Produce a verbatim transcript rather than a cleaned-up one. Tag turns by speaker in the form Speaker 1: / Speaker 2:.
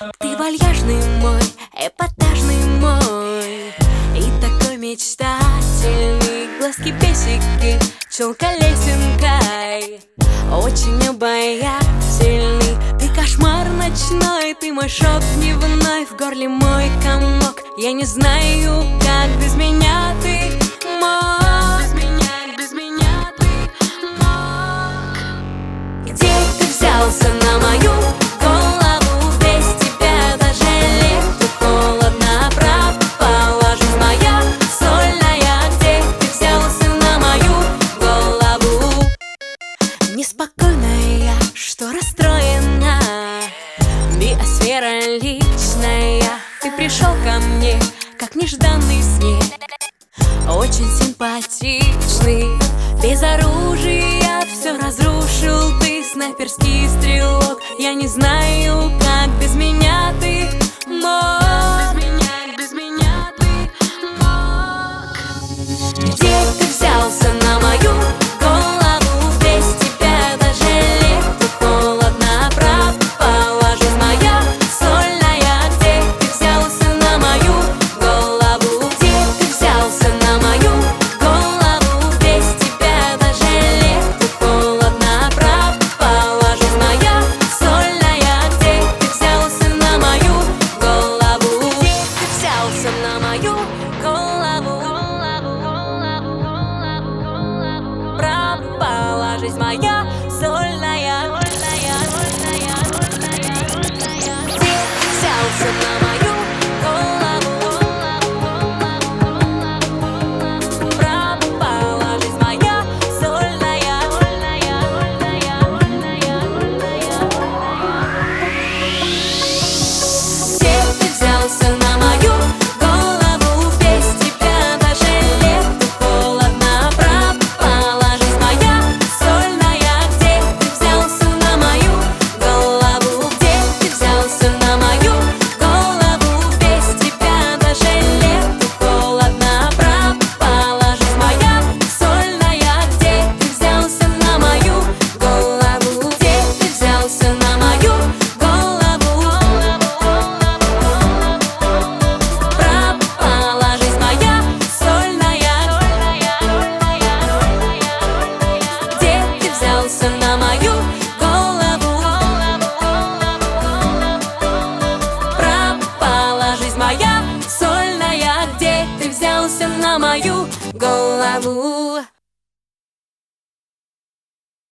Speaker 1: Ты вальяжный мой, эпатажный мой, и такой мечтательный. Глазки песики, челка лесенкой, очень обаятельный. Ты кошмар ночной, ты мой шок дневной, в горле мой комок. Я не знаю, как без меня ты мог. Без меня, без меня ты мог. Где ты взялся на мою голову? Без тебя даже лету холодно, правда, жизнь моя сольная. Где ты взялся на мою голову? Неспокойная, что расстроена, биосфера личная. Ты пришел ко мне, как нежданный снег, очень симпатичный. Без оружия все разрушил ты, снайперский стрелок. Я не знаю,